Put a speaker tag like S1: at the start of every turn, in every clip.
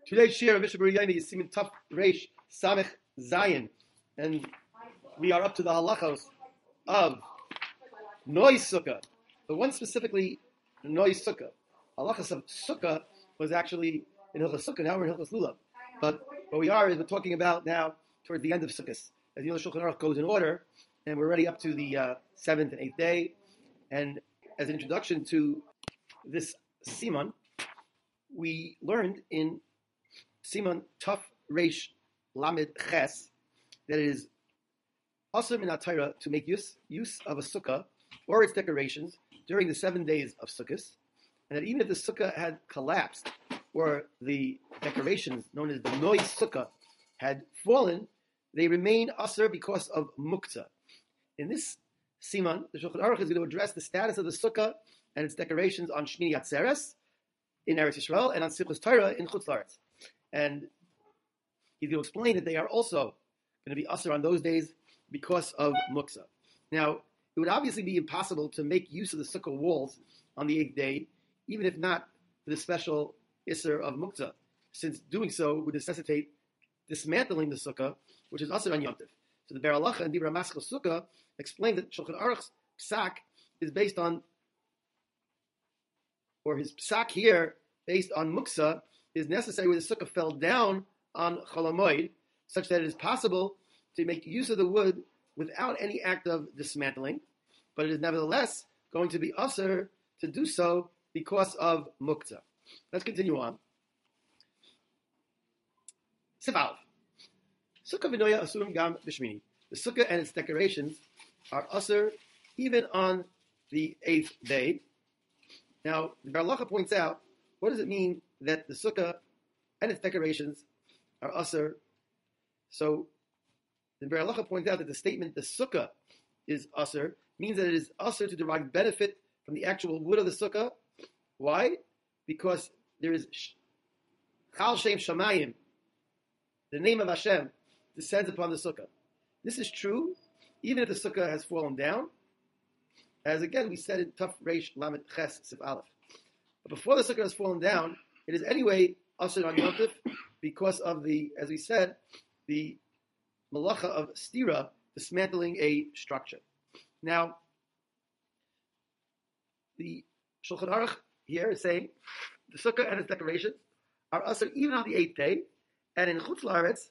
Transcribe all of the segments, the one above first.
S1: Today's share of Mishnah Berurah Yomi is Siman Taf Reish Samech Zayin, and we are up to the halachos of Noi Sukkah. The one specifically, Noi Sukkah. Halachos of Sukkah was actually in Hilchos Sukkah. Now we're in Hilchos Lulav. But what we're talking about now towards the end of Sukkot. As you know, Shulchan Aruch goes in order, and we're already up to the seventh and eighth day. And as an introduction to this Siman, we learned in Siman Taf Reish Lamed Ches that it is also in Torah to make use of a sukkah or its decorations during the 7 days of Sukkot, and that even if the sukkah had collapsed or the decorations known as the Noi Sukkah had fallen, they remain asur because of muktzah. In this Siman, the Shulchan Aruch is going to address the status of the sukkah and its decorations on Shmini Atzeres in Eretz Yisrael and on Simchas Torah in Chutz La'aretz. And he's going to explain that they are also going to be asur on those days because of muktzah. Now, it would obviously be impossible to make use of the sukkah walls on the 8th day, even if not for the special isser of muktzah, since doing so would necessitate dismantling the sukkah, which is asur on Yom Tov. So the Be'er Halacha and Dibra Maschil Sukkah explained that Shulchan Aruch's psak is based on, or his psak here, based on muktzah, is necessary when the sukkah fell down on Chol HaMoed, such that it is possible to make use of the wood without any act of dismantling, but it is nevertheless going to be asur to do so because of muktzah. Let's continue on. Sif Aleph. Sukkah v'noya asurim gam b'shmini. The sukkah and its decorations are asur even on the 8th day. Now, the Be'er Halacha points out, what does it mean that the sukkah and its decorations are asur? So, the Be'er Halacha points out that the statement, the sukkah is asur, means that it is asur to derive benefit from the actual wood of the sukkah. Why? Because there is Chal Shem Shamayim, the name of Hashem, descends upon the sukkah. This is true even if the sukkah has fallen down, as again we said in Taf Reish Lamed Ches Sif Aleph. But before the sukkah has fallen down, it is anyway asur on Yom Tov because of the, as we said, the malacha of stira, dismantling a structure. Now, the Shulchan Aruch here is saying the sukkah and its decorations are asur even on the 8th day, and in Chutz La'aretz,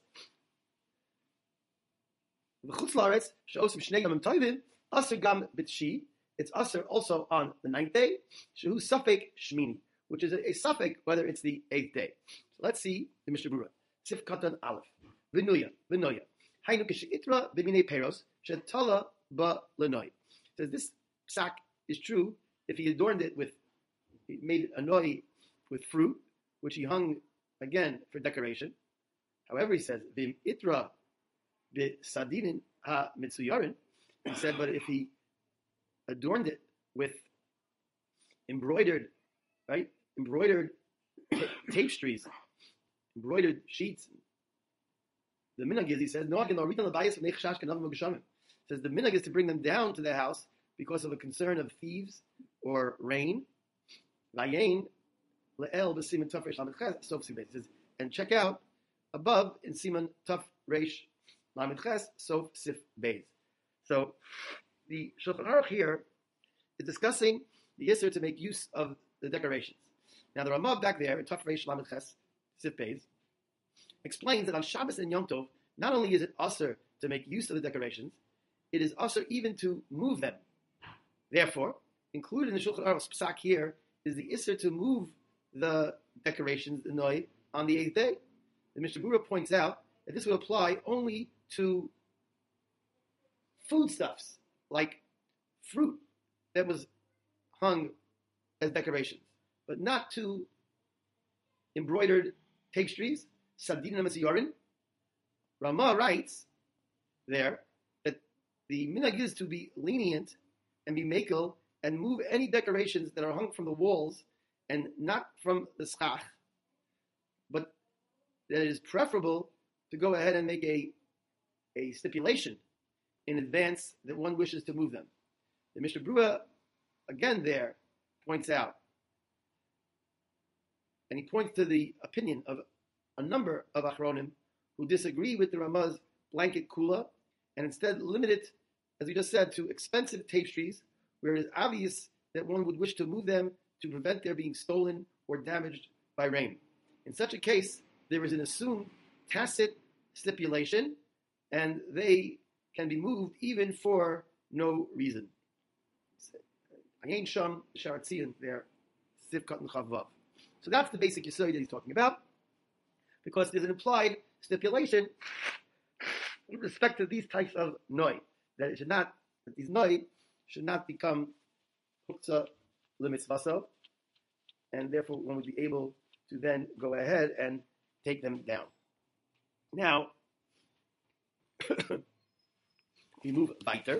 S1: the Chutz La'aretz she'osim shnei yomim tovim asur gam b'tshi. It's asur also on the 9th day, shehu safek shmini, which is a safek whether it's the 8th day. So let's see the Mishnah Berurah. Sif Katan Aleph. V'noya. Hainu k'she'itra b'minei peros she'tala ba l'noi. Says this psak is true if he adorned it with, he made a noi with fruit, which he hung again for decoration. However, he says v'im itra b'sadinin ha mitzuyarin. He said, but if he adorned it with embroidered tapestries, embroidered sheets. The minhag is, he says, says the minhag is to bring them down to the house because of a concern of thieves or rain. And check out above in Siman Taf Reish Lamed Ches Sof Sif Beis. So the Shulchan Aruch here is discussing the Yisr to make use of the decorations. Now the Ramav back there in Taf Reish Lamed Ches Sif Beis explains that on Shabbos and Yom Tov, not only is it asur to make use of the decorations, it is asur even to move them. Therefore, included in the Shulchan Aruch's psak here is the isser to move the decorations, the noi, on the 8th day. The Mishnah Berurah points out that this would apply only to foodstuffs, like fruit that was hung as decorations, but not to embroidered tapestries, Sadin and Yorin. Ramah writes there that the minhag is to be lenient and be makel and move any decorations that are hung from the walls and not from the schach, but that it is preferable to go ahead and make a stipulation in advance that one wishes to move them. The Mishnah Berurah again there points out, and he points to the opinion of a number of Achronim who disagree with the Ramah's blanket kula and instead limit it, as we just said, to expensive tapestries, where it is obvious that one would wish to move them to prevent their being stolen or damaged by rain. In such a case, there is an assumed tacit stipulation, and they can be moved even for no reason. Ayin Sham Sharatzian there, Sivkat and Chavav. So that's the basic Yisod that he's talking about, because there's an implied stipulation with respect to these types of noi, that it should not, that these noi should not become huktzah limitzvaso, and therefore one would be able to then go ahead and take them down. Now, we move weiter.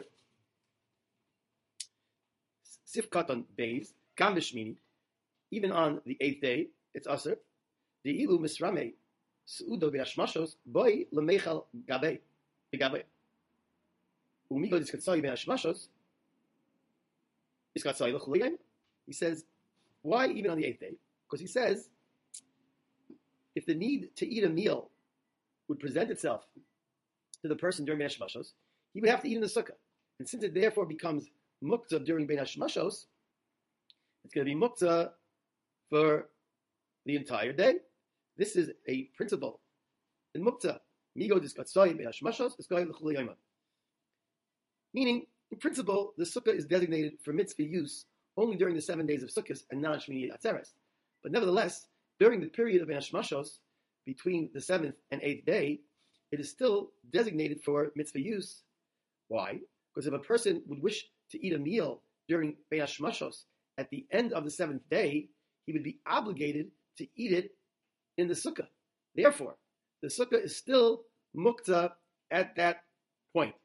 S1: Sifkat on Beis, Gam V'Shmini, even on the 8th day, it's Aser. The Ilu Misrame, Su'udo Be'ashmashos, Boi L'Meichal Gabe, Gabe. Umigo Diskatzai Be'ashmashos, Diskatzai L'Chuliyim. He says, why even on the 8th day? Because he says, if the need to eat a meal would present itself to the person during Ben Hashmashos, he would have to eat in the sukkah. And since it therefore becomes muktzah during Ben Hashmashos, it's going to be muktzah for the entire day. This is a principle in muktzah. Migo diskatzoi Ben Hashmashos, diskatzoi l'chul yoma. Meaning, in principle, the sukkah is designated for mitzvah use only during the 7 days of Sukkot and not Shmini Atzeres. But nevertheless, during the period of Ben Hashmashos, between the 7th and 8th day, it is still designated for mitzvah use. Why? Because if a person would wish to eat a meal during Ben Hashmashos at the end of the 7th day, he would be obligated to eat it in the sukkah. Therefore, the sukkah is still muktzah at that point.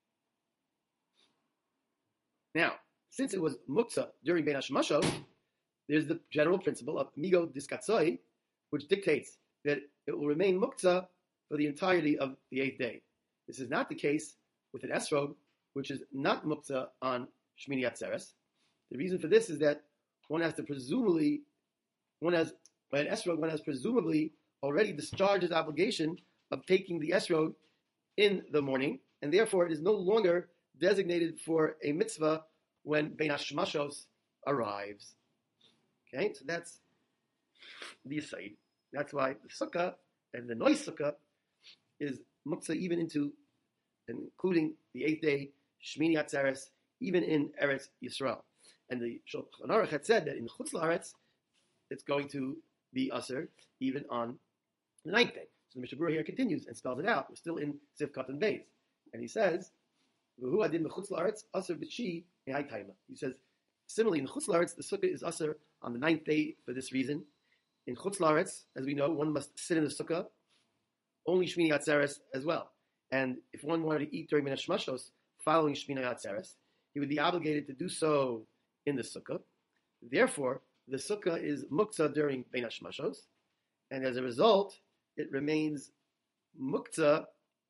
S1: Now, since it was muktzah during Ben Hashmashos, there's the general principle of migo diskatzoi, which dictates that it will remain muktzah for the entirety of the 8th day. This is not the case with an esrog, which is not muktzah on Shmini Atzeres. The reason for this is that one has presumably already discharged his obligation of taking the esrog in the morning, and therefore it is no longer designated for a mitzvah when Ben Hashmashos arrives. Okay, so that's the aside. That's why the sukkah and the noise sukkah is muktzah even into, including the 8th day, Shmini Atzeres, even in Eretz Yisrael. And the Shulchan Aruch had said that in Chutz La'aretz, it's going to be Aser even on the 9th day. So the Mishnah Berurah here continues and spells it out. We're still in Sivkat and Beis. And he says, V'hu adin b'chutz la'aretz aser b'tshi mehai taima. He says, similarly, in Chutz La'aretz, the sukkah is Aser on the 9th day for this reason. In Chutz La'aretz, as we know, one must sit in the sukkah, only Shmini Atzeres as well. And if one wanted to eat during Ben Hashmashos following Shmini Atzeres, he would be obligated to do so in the sukkah. Therefore, the sukkah is muktzah during Ben Hashmashos, and as a result, it remains muktzah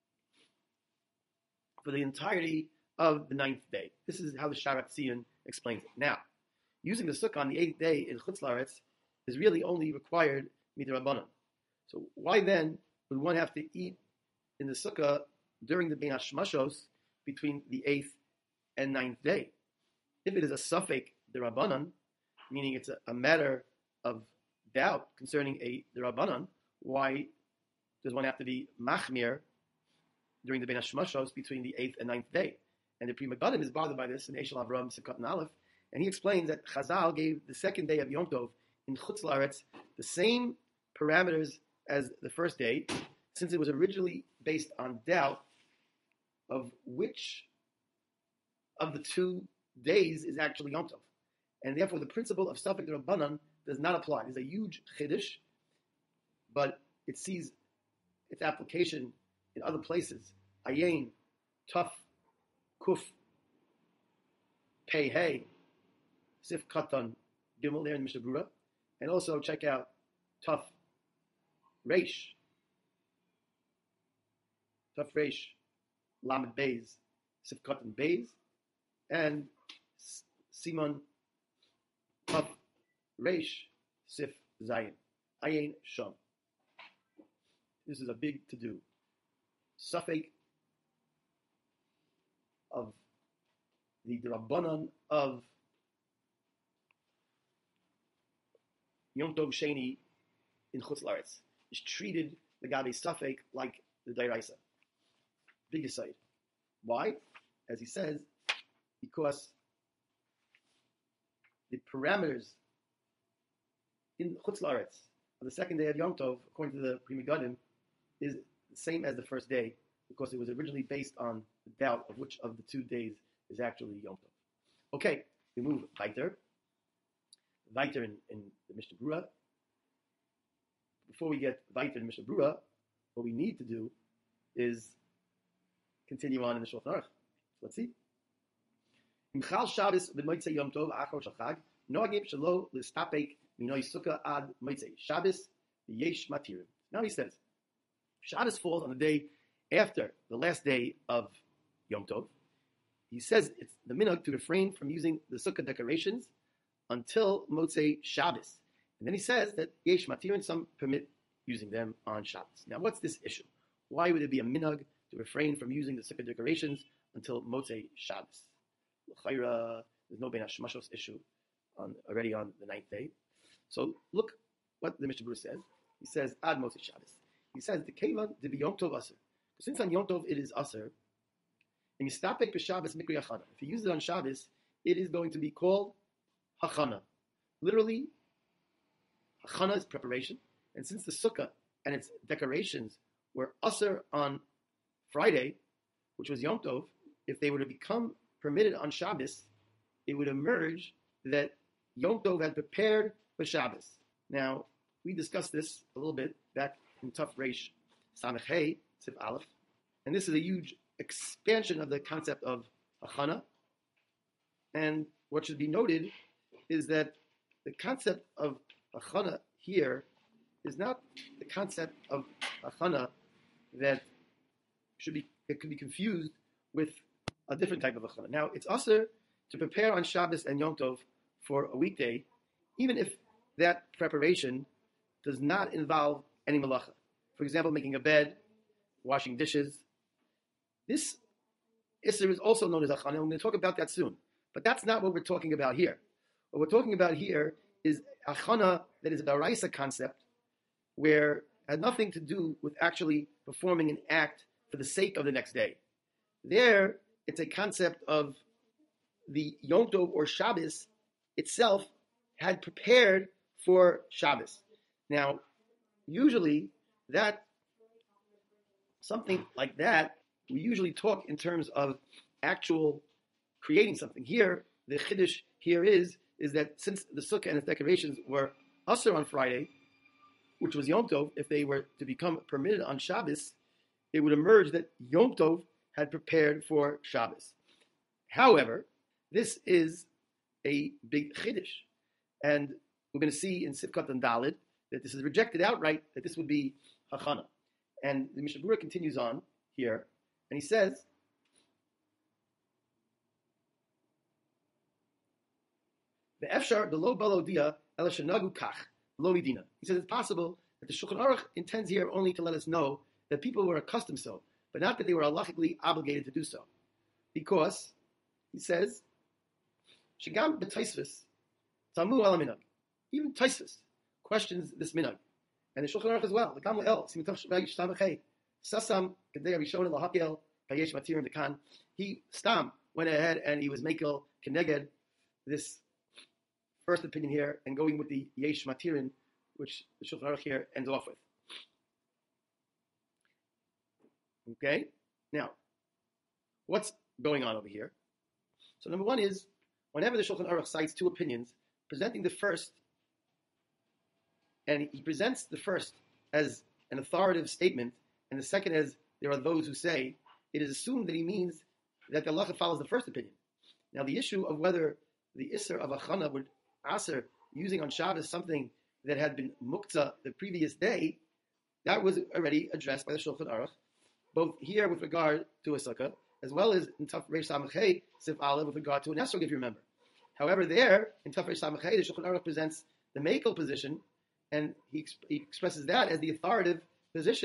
S1: for the entirety of the 9th day. This is how the Sharat Zion explains it. Now, using the sukkah on the 8th day in Chutz La'aretz is really only required midrabanan. So why then would one have to eat in the sukkah during the Ben Hashmashos between the 8th and 9th day? If it is a suffix derabanan, meaning it's a matter of doubt concerning a derabanan, why does one have to be machmir during the Ben Hashmashos between the 8th and 9th day? And the Pri Megadim is bothered by this in Eshel Avram Sivkat and Aleph, and he explains that Chazal gave the 2nd day of Yom Tov in Chutz La'aretz the same parameters as the 1st day, since it was originally based on doubt of which of the 2 days is actually Yom Tov. And therefore the principle of Safek Rabbanan does not apply. It's a huge chiddush, but it sees its application in other places. Ayin, Tuf, Kuf, Pei Hey, Sif Katan, Gimel there in Mishnah Berurah. And also check out Tuf, Reish, Tuf Reish, Lamed Beis, Sif Katan Beis, and Simon Tuf Reish, Sif Zayin. Ayin Shom. this is a big to-do. Safek of the Rabbanan of Yom Tov Sheni in Chutz La'aretz is treated the Gabi Safek like the Dairaisa. Big aside. Why? As he says, because the parameters in Chutz La'aretz of the second day of Yom Tov, according to the Pri Megadim, is the same as the first day, because it was originally based on the doubt of which of the 2 days is actually Yom Tov. Okay, we move weiter. Weiter in the Mishnah Berurah. Before we get weiter in Mishnah Berurah, what we need to do is continue on in the Shulchan Aruch. Let's see. Imchal Shabbos b'motzei Yom Tov achor shel Chag noagim shelo l'stapek minoi sukkah ad motzei Shabbos v'yesh matirim. Now he says, Shabbos falls on the day after the last day of Yom Tov. He says it's the minhag to refrain from using the sukkah decorations until Motzei Shabbos. And then he says that yesh matirin, some permit using them on Shabbos. Now, what's this issue? Why would it be a minhag to refrain from using the sukkah decorations until Motzei Shabbos? L'chayra, there's no Bein HaShmashos issue already on the 9th day. So look what the Mishnah Berurah says. He says ad Motzei Shabbos. He says the kevan de Yom Tov aser. Since on Yom Tov it is aser, and mistapek b'Shabbos mikri hachana. If you use it on Shabbos, it is going to be called hachana. Literally, hachana is preparation. And since the sukkah and its decorations were aser on Friday, which was Yom Tov, if they were to become permitted on Shabbos, it would emerge that Yom Tov had prepared for Shabbos. Now, we discussed this a little bit back in Tuf Reish Samech Hey, Sif Aleph, and this is a huge expansion of the concept of hachana. And what should be noted is that the concept of hachana here is not the concept of hachana that could be confused with a different type of hachana. Now, it's also to prepare on Shabbos and Yom Tov for a weekday, even if that preparation does not involve any malacha. For example, making a bed, washing dishes. This Isser is also known as hachana, and we're going to talk about that soon. But that's not what we're talking about here. What we're talking about here is hachana that is a daraisa concept, where it had nothing to do with actually performing an act for the sake of the next day. There, it's a concept of the Yom Tov or Shabbos itself had prepared for Shabbos. Now, usually something like that, we usually talk in terms of actual creating something. Here, the chiddush here is that since the sukkah and its decorations were aser on Friday, which was Yom Tov, if they were to become permitted on Shabbos, it would emerge that Yom Tov had prepared for Shabbos. However, this is a big chiddush, and we're going to see in Sivkot and Dalid that this is rejected outright, that this would be hachana. And the Mishnah Berurah continues on here, and he says, "Ve'efshar delo balodia ela shenagu kach lo midina." He says it's possible that the Shulchan Aruch intends here only to let us know that people were accustomed so, but not that they were halachically obligated to do so, because he says, "Shigam b'Taisvus tamu al minhag." Even Taisvus questions this minhag, and the Shulchan Aruch as well. The Gam Le'el Simitav Reish Samech Sasam Kedei Rishon LaHakel Kayesh Matirim Dekan. He Stam went ahead and he was makel keneged this first opinion here, and going with the Yesh Matirin, which the Shulchan Aruch here ends off with. Okay, now what's going on over here? So number one is, whenever the Shulchan Aruch cites two opinions, presenting the first, and he presents the first as an authoritative statement, and the second as there are those who say, it is assumed that he means that the halacha follows the first opinion. Now the issue of whether the Isser of Achana would Aser using on Shabbos something that had been muktzah the previous day, that was already addressed by the Shulchan Aruch, both here with regard to a sukkah, as well as in Taf Reish Samech Hey Sif Aleph with regard to an esrog, if you remember. However, there in Taf Reish Samech Hey, the Shulchan Aruch presents the makel position, and he expresses that as the authoritative position,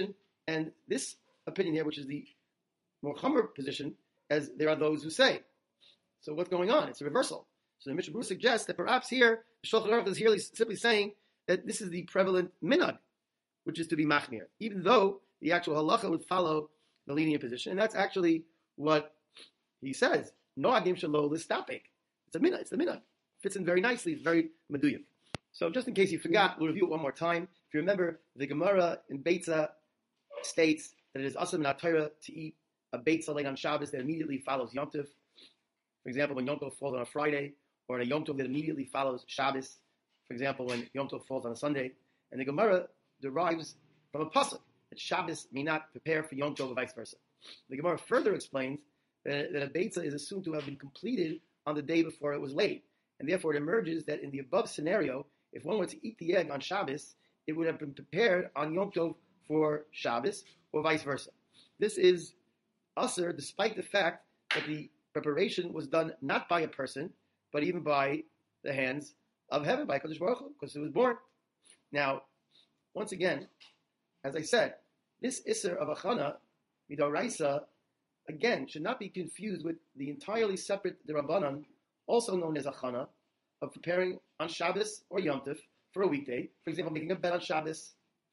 S1: And this opinion here, which is the more chomer position, as there are those who say. So what's going on? It's a reversal. So the Mishnah Berurah suggests that perhaps here, the Shulchan Aruch is here simply saying that this is the prevalent minhag, which is to be machmir, even though the actual halacha would follow the lenient position. And that's actually what he says. No adim shelo listapek. It's a minhag. It's the minhag. Fits in very nicely. It's very meduyuk. So just in case you forgot, we'll review it one more time. If you remember, the Gemara in Beitza states that it is asur min haTorah to eat a Beitza late on Shabbos that immediately follows Yom Tov. For example, when Yom Tov falls on a Friday, or in a Yom Tov that immediately follows Shabbos. For example, when Yom Tov falls on a Sunday. And the Gemara derives from a pasuk that Shabbos may not prepare for Yom Tov, or vice versa. The Gemara further explains that a Beitza is assumed to have been completed on the day before it was laid. And therefore it emerges that in the above scenario, if one were to eat the egg on Shabbos, it would have been prepared on Yom Tov for Shabbos, or vice versa. This is asur, despite the fact that the preparation was done not by a person, but even by the hands of heaven, by Kadosh Baruch Hu, because it was born. Now, once again, as I said, this Isser of Achana, Midoraisa, again, should not be confused with the entirely separate Derabanan, also known as Achana, of preparing on Shabbos or Yom Tov for a weekday. For example, making a bed on Shabbos,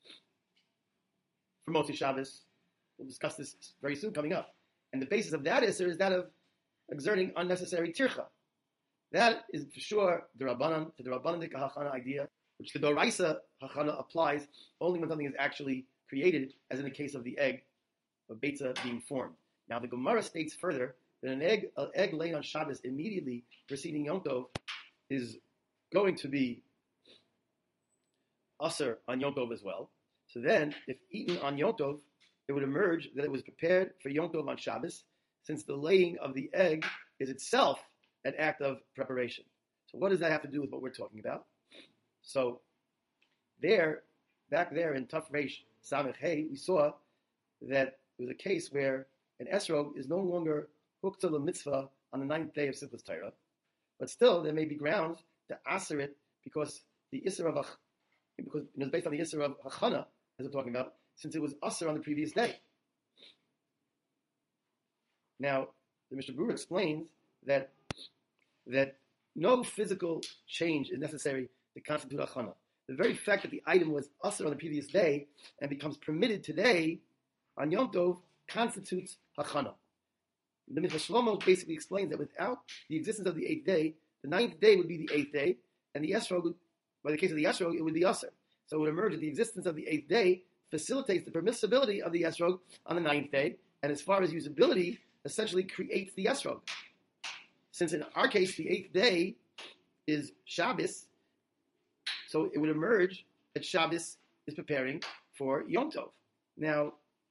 S1: for Motzi Shabbos. We'll discuss this very soon coming up. And the basis of that Isser is that of exerting unnecessary tircha. That is for sure the Rabbanan, the Rabbanic Hachana idea, which the Doraisa Hachana applies only when something is actually created, as in the case of the egg, of Beitza being formed. Now the Gemara states further that an egg laid on Shabbos immediately preceding Yom Tov is going to be asur on Yom Tov as well. So then, if eaten on Yom Tov, it would emerge that it was prepared for Yom Tov on Shabbos, since the laying of the egg is itself an act of preparation. So what does that have to do with what we're talking about? So back there in Taf Reish Samech Hey, we saw that there was a case where an esrog is no longer hooked to the mitzvah on the 9th day of Simchas Torah, but still there may be grounds to asur it because the Isser of because it was based on the Isser of Hachana, as we're talking about, since it was asur on the previous day. Now, the Mishnah Berurah explains that no physical change is necessary to constitute Hachana. The very fact that the item was asur on the previous day and becomes permitted today on Yom Tov constitutes Hachana. The Mitzvah Shlomo basically explains that without the existence of the 8th day, the 9th day would be the 8th day, and the esrog, by the case of the esrog, it would be asur. So it would emerge that the existence of the 8th day facilitates the permissibility of the esrog on the 9th day, and as far as usability, essentially creates the esrog. Since in our case, the 8th day is Shabbos, so it would emerge that Shabbos is preparing for Yom Tov. Now,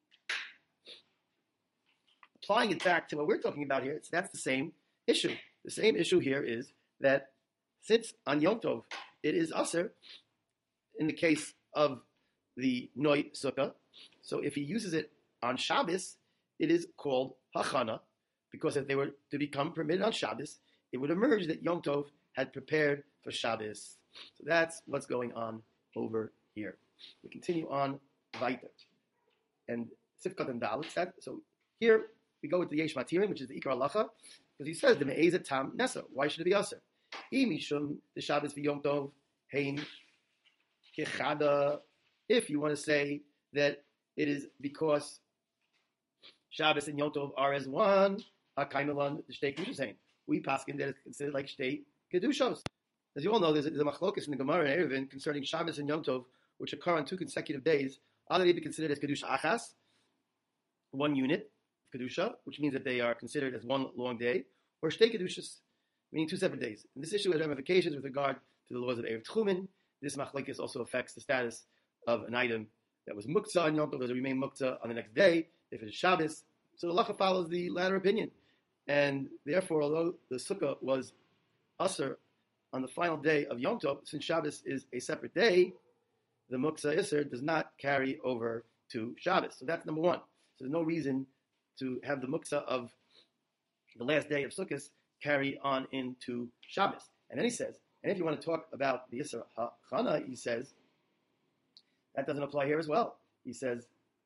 S1: applying it back to what we're talking about here, that's the same issue. The same issue here is that since on Yom Tov it is asur, in the case of the Noi Sukkah, so if he uses it on Shabbos, it is called Hachana, because if they were to become permitted on Shabbos, it would emerge that Yom Tov had prepared for Shabbos. So that's what's going on over here. We continue on weiter. And Sifkat and Dalit said, so here we go with the Yesh Matirim, which is the Ikar Halacha, because he says, the Me'ezet Tam Nesa. Why should it be asur? Imishum, the Shabbos for Yom Tov, Hein Kechada. If you want to say that it is because Shabbos and Yom Tov are as one, HaKaimelan, the Shtei Kedushas Hein. We paskin that it's considered like Shtei Kedushos. As you all know, there's a machlokus in the Gemara and Eruvin concerning Shabbos and Yom Tov, which occur on 2 consecutive days. Are they be considered as Kedusha Achas, one unit of Kedusha, which means that they are considered as one long day, or Shtei Kedushas, meaning 2 separate days. And this issue has ramifications with regard to the laws of Erev Tchumen. This machlokes also affects the status of an item that was muktzah on Yom Tov, does it remain muktzah on the next day, if it is Shabbos. So the halacha follows the latter opinion. And therefore, although the sukkah was asur on the final day of Yom Tov, since Shabbos is a separate day, the muktzah isser does not carry over to Shabbos. So that's number one. So there's no reason to have the muktzah of the last day of Sukkot carry on into Shabbos. And then he says, and if you want to talk about the Isser Chana, he says, that doesn't apply here as well. He says,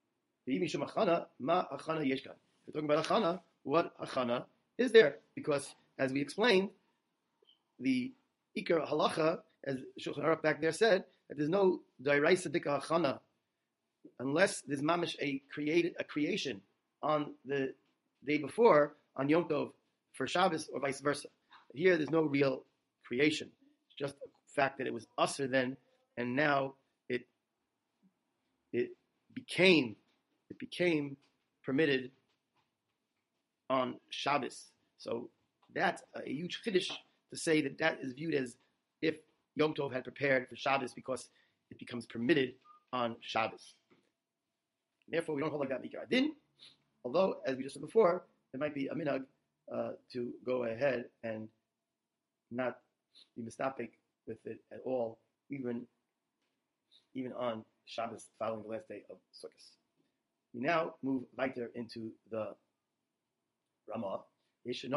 S1: Ma achana yeshkan. We're talking about achana. What achana is there? Because as we explained, the Ikar halacha, as Shulchan Aruch back there said, that there's no dairaisa dika achana unless there's mamish a creation on the day before on Yom Tov for Shabbos or vice versa. Here, there's no real creation. It's just the fact that it was usher then, and now it became permitted on Shabbos. So that's a huge chiddush to say that is viewed as if Yom Tov had prepared for Shabbos because it becomes permitted on Shabbos. Therefore, we don't hold like that Mikra Adin, although, as we just said before, there might be a minhag to go ahead and not be mistapik with it at all, even on Shabbos following the last day of Sukkot. We now move weiter into the Ramah. He says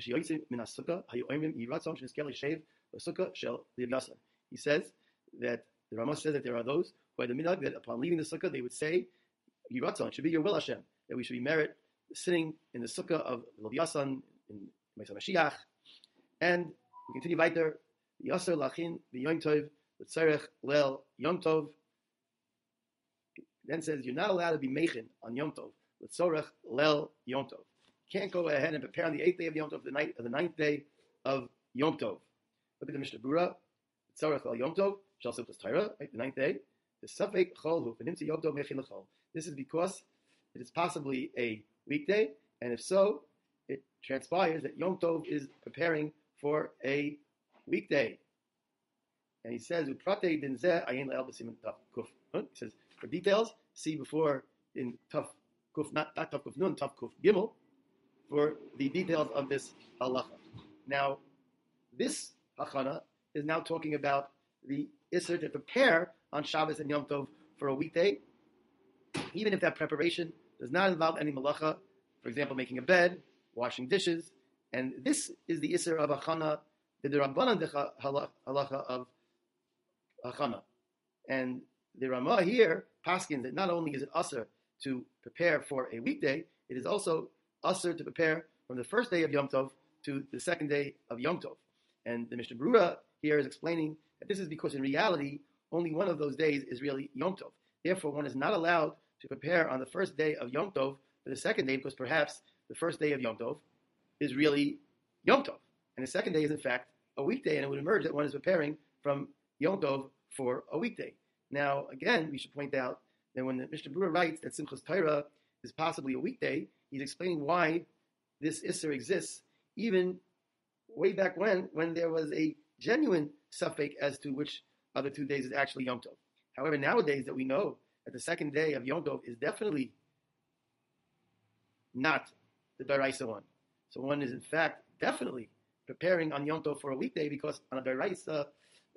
S1: that the Ramah says that there are those who had the minhag that upon leaving the sukkah they would say, "Yiratzon, it should be your will, Hashem, that we should be merit sitting in the sukkah of Rabbi Yassan in Mesa Mashiach." And we continue weiter. Yasser lachin v'yom tov l'tzarech lel yom tov. Then says you're not allowed to be meichin on Yom Tov l'tzarech lel yom tov. Can't go ahead and prepare on the 8th day of Yom Tov, the 9th day of Yom Tov. Look at the Mishnah Berurah. Tzarech al Yom Tov, shal siltas Torah, right, the 9th day. The Safek Chol Hu, V'nimtzi Yom Tov Mechin L'Chol. This is because it is possibly a weekday, and if so, it transpires that Yom Tov is preparing for a weekday. And he says, U'prate din zeh ayin le'el b'siman Taf Kuf. He says, for details, see before in Taf Kuf, not Taf Kuf Nun, Taf Kuf Gimel, for the details of this halacha. Now, this hachana is now talking about the isser to prepare on Shabbos and Yom Tov for a weekday, even if that preparation does not involve any malacha, for example, making a bed, washing dishes, and this is the isser of hachana, the Rabbanan halacha of hachana. And the Ramah here paskins that not only is it usher to prepare for a weekday, it is also usher to prepare from the first day of Yom Tov to the second day of Yom Tov. And the Mishnah Berurah here is explaining that this is because in reality, only one of those days is really Yom Tov. Therefore, one is not allowed to prepare on the first day of Yom Tov for the second day because perhaps the first day of Yom Tov is really Yom Tov. And the second day is in fact a weekday, and it would emerge that one is preparing from Yom Tov for a weekday. Now, again, we should point out that when the Mishnah Berurah writes that Simchas Torah is possibly a weekday, he's explaining why this Isser exists, even way back when there was a genuine suffix as to which of the 2 days is actually Yom Tov. However, nowadays that we know that the second day of Yom Tov is definitely not the Daraisa one. So one is in fact definitely preparing on Yom Tov for a weekday because on a Daraisa,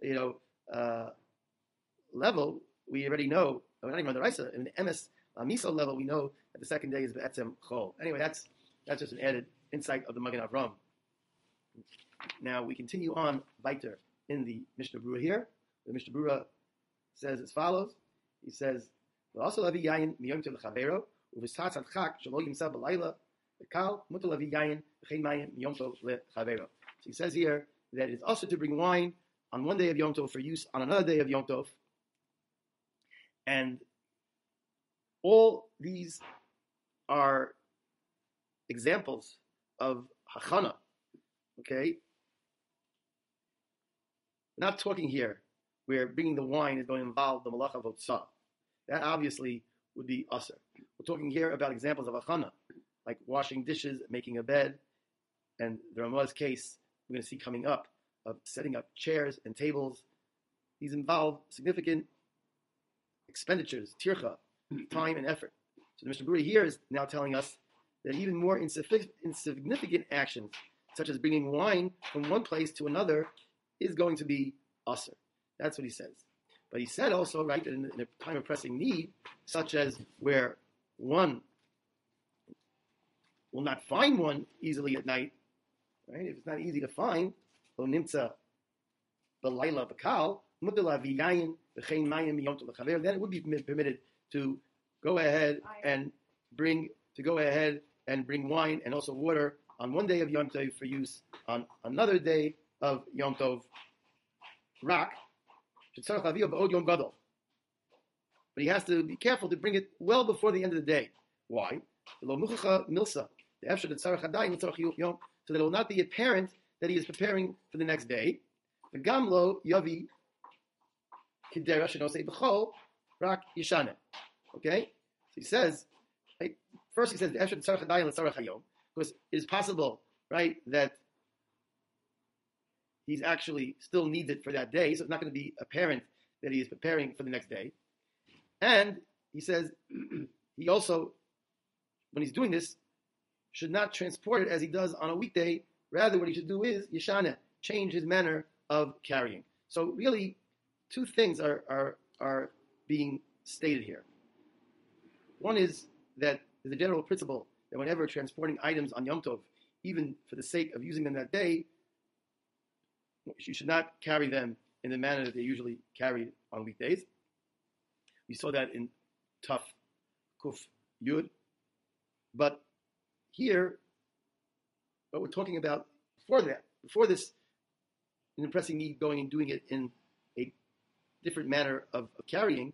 S1: level, we already know, not even on the Daraisa, in the MS Miso level, we know that the second day is Be'etzem Chol. Anyway, that's just an added insight of the Magen Avram. Now we continue on weiter in the Mishnah Berurah here. The Mishnah Berurah says as follows. He says, "Also lavi yayin miyom tov lechavero u'v'satz adchak shelo yimsa b'layla v'kal mutar lavi yayin v'chein mayim miyom tov lechavero." So he says here that it is also to bring wine on one day of Yom Tov for use on another day of Yom Tov, and all these are examples of hachana. Okay, we're not talking here where bringing the wine is going to involve the malach of otzah. That obviously would be aser. We're talking here about examples of hachana, like washing dishes, making a bed, and the Ramah's case we're going to see coming up of setting up chairs and tables. These involve significant expenditures, tircha, time and effort. So the Mishnah Berurah here is now telling us that even more insignificant actions, such as bringing wine from one place to another, is going to be aser. That's what he says. But he said also, right, that in a time of pressing need, such as where one will not find one easily at night, right? If it's not easy to find, lo nimtza b'layla b'kal, mutar lavi yayin v'chein mayim miyom tov lechaver, then it would be permitted to go ahead and bring wine and also water on one day of Yom Tov for use on another day of Yom Tov. Rak, but he has to be careful to bring it well before the end of the day. Why? So that it will not be apparent that he is preparing for the next day. Gamlo yavi kidera shenose b'chol rak yishane. Okay, so he says. Right, first, he says because it is possible, right, that he's actually still needs it for that day, so it's not going to be apparent that he is preparing for the next day. And he says he also, when he's doing this, should not transport it as he does on a weekday. Rather, what he should do is yeshana, change his manner of carrying. So really, two things are being stated here. One is that there's a general principle that whenever transporting items on Yom Tov, even for the sake of using them that day, you should not carry them in the manner that they're usually carried on weekdays. We saw that in Taf Kuf Yud. But here, what we're talking about before this, an impressing need going and doing it in a different manner of carrying,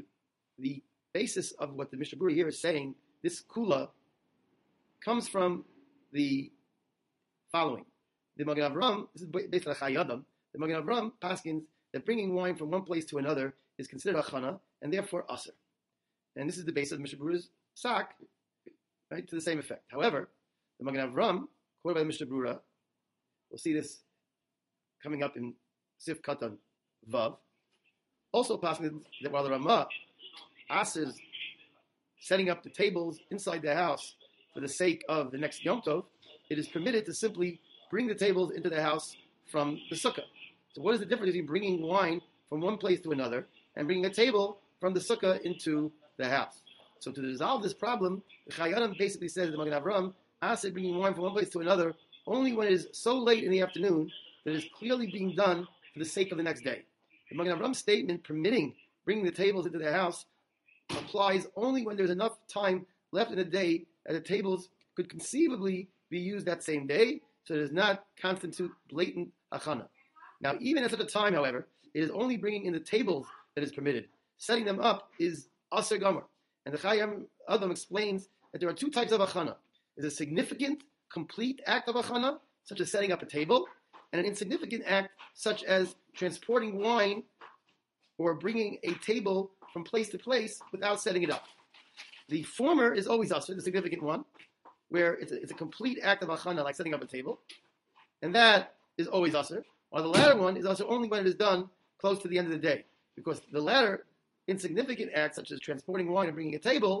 S1: the basis of what the Mishnah Berurah here is saying, this kula comes from the following. The Magen Avram, this is based on Chayei Adam, the Magen Avram paskins that bringing wine from one place to another is considered achana and therefore aser. And this is the basis of Mishnah Berurah's sak, right, to the same effect. However, the Magen Avram, quoted by the Mishnah Berurah, we'll see this coming up in Sif Katan Vav, also paskins that while the Ramah asers setting up the tables inside the house for the sake of the next Yom Tov, it is permitted to simply bring the tables into the house from the sukkah. So what is the difference between bringing wine from one place to another and bringing a table from the sukkah into the house? So to resolve this problem, the Chayei Adam basically says, the Magen Avram, aser bringing wine from one place to another only when it is so late in the afternoon that it is clearly being done for the sake of the next day. The Magen Avram statement permitting bringing the tables into the house applies only when there's enough time left in the day that the tables could conceivably be used that same day, so it does not constitute blatant achana. Now, even at such a time, however, it is only bringing in the tables that is permitted. Setting them up is aser gomer. And the Chayei Adam explains that there are two types of achana. There's a significant, complete act of achana, such as setting up a table, and an insignificant act, such as transporting wine or bringing a table from place to place without setting it up. The former is always aser, the significant one, where it's a complete act of achana, like setting up a table, and that is always aser. While the latter one is aser only when it is done close to the end of the day, because the latter insignificant act, such as transporting wine and bringing a table,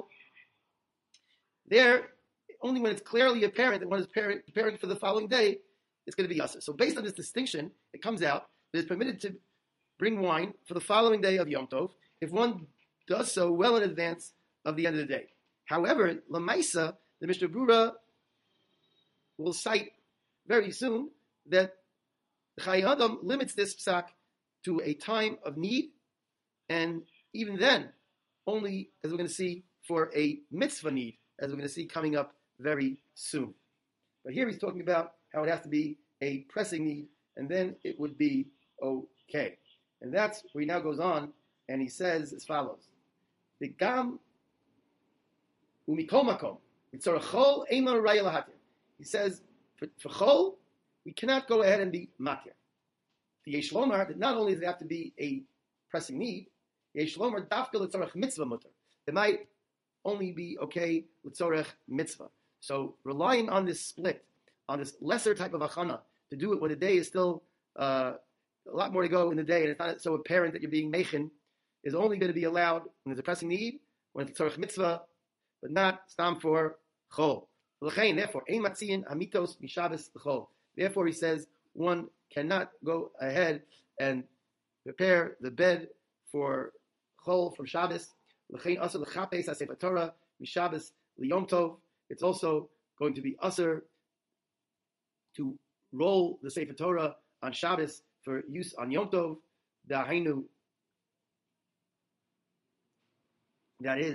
S1: there only when it's clearly apparent that one is preparing for the following day, it's going to be aser. So based on this distinction, it comes out that it's permitted to bring wine for the following day of Yom Tov if one does so well in advance of the end of the day. However, Lamaisa, the Mishnah Berurah will cite very soon that the Chayei Adam limits this psak to a time of need, and even then, only, as we're going to see, for a mitzvah need, as we're going to see coming up very soon. But here he's talking about how it has to be a pressing need, and then it would be okay. And that's where he now goes on, and he says as follows: the gam umikol makom mitzorah chol ein lo raya lahatir. He says for chol we cannot go ahead and be matir. The yesh lomar that not only does it have to be a pressing need, yesh lomar dafka l'tzorach mitzvah mutter. It might only be okay l'tzorach mitzvah. So relying on this split, on this lesser type of achana, to do it when the day is still a lot more to go in the day, and it's not so apparent that you're being mechin, is only going to be allowed when there's a pressing need, when it's tzorach mitzvah, but not stam for chol. Therefore, ein matziyin hamitos mishabes l'chol. Therefore, he says one cannot go ahead and prepare the bed for chol from Shabbos. L'chein aser l'chapes ha-sefer Torah mishabes liyom tov. It's also going to be aser to roll the Sefer Torah on Shabbos for use on Yom Tov. Da'hainu, that is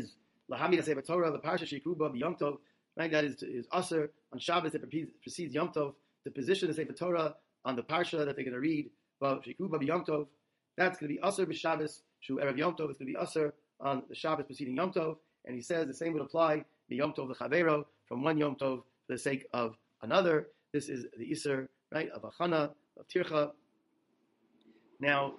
S1: Lahamid Sefer Torah, the Parsha Shekuba, Yom Tov, right? That is Aser on Shabbos that precedes Yom Tov. To position the Sefer Torah on the Parsha that they're going to read, Shekuba Yom Tov, that's going to be Aser b'Shabbos, Shu Erev Yom Tov. It's going to be Aser on the Shabbos preceding Yom Tov. And he says the same would apply the Yom Tov L'Chavero from one Yom Tov for the sake of another. This is the Iser, right, of Achana, of Tircha. Now,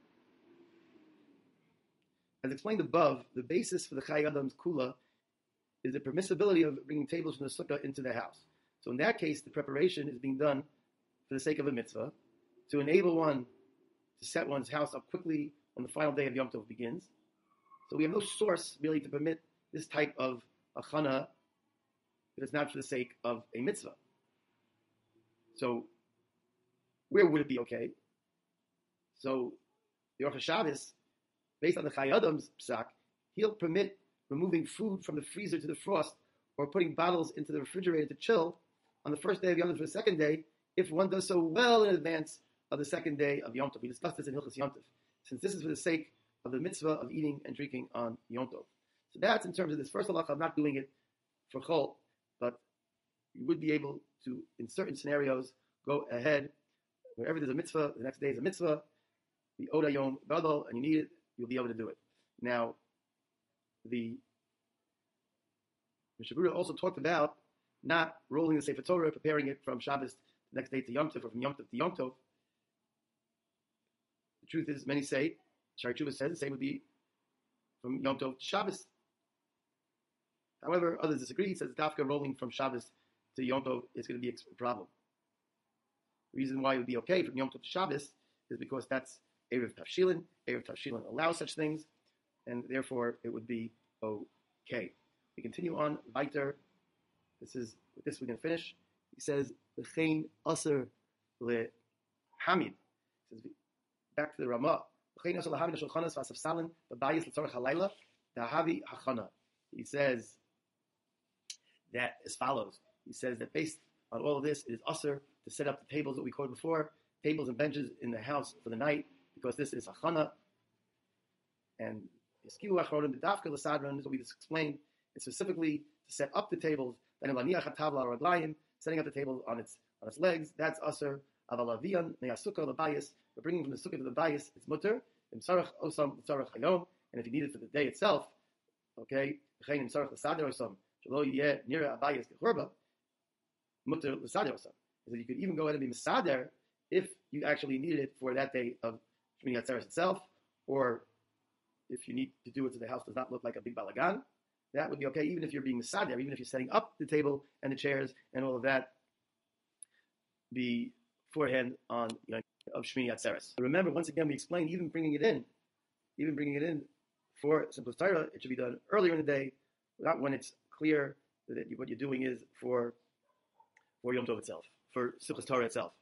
S1: as explained above, the basis for the Chai Adam's Kula is the permissibility of bringing tables from the Sukkah into the house. So in that case, the preparation is being done for the sake of a mitzvah, to enable one to set one's house up quickly when the final day of Yom Tov begins. So we have no source really to permit this type of achana if it's not for the sake of a mitzvah. So where would it be okay? So the Aruch HaShabbos, based on the Chai Adam's psak, he'll permit removing food from the freezer to the frost or putting bottles into the refrigerator to chill on the first day of Yom Tov for the second day, if one does so well in advance of the second day of Yom Tov. We discussed this in Hilchos Yom Tov, since this is for the sake of the mitzvah of eating and drinking on Yom Tov. So that's in terms of this first halacha. I'm not doing it for chol, but you would be able to, in certain scenarios, go ahead wherever there's a mitzvah. The next day is a mitzvah, the Oda Yom Gadol, and you need it. You'll be able to do it. Now, the Mishnah Berurah also talked about not rolling the Sefer Torah, preparing it from Shabbos the next day to Yom Tov, or from Yom Tov to Yom Tov. The truth is, many say, Shari Tshuva says, the same would be from Yom Tov to Shabbos. However, others disagree. He says Dafka rolling from Shabbos to Yom Tov is going to be a problem. The reason why it would be okay from Yom Tov to Shabbos is because that's Erev Tavshilin. Erev Tavshilin allows such things, and therefore it would be okay. We continue on, weiter. With this we're going to finish. He says, L'chein aser lehamid. He says, back to the Ramah. L'chein aser lehamid ha'shulchanas v'asafsalin v'bayis l'tzorach halayla da'havi hachana. He says that as follows. He says that based on all of this, it is aser to set up the tables that we quoted before, tables and benches in the house for the night, because this is hachana. And Yeskilu achronim b'dafka l'sadron is what we just explained. It's specifically to set up the tables. Then setting up the table on its legs. That's aser. Avalavian ne'asukkah l'bayis. We're bringing from the sukkah to the bayis. It's mutter. Imsarach osam imsarach hayom. And if you need it for the day itself, okay. V'chein imsarach l'sader osam. Shelo yeh nira abayis kechorba. Mutter l'sader osam. So you could even go ahead and be misader if you actually needed it for that day of Shmini Atzeres itself, or if you need to do it so the house does not look like a big balagan. That would be okay, even if you're being misader, even if you're setting up the table and the chairs and all of that beforehand on of Shmini Atzeres. Remember, once again, we explained even bringing it in for Simchas Torah, it should be done earlier in the day, not when it's clear that what you're doing is for Yom Tov itself, for Simchas Torah itself.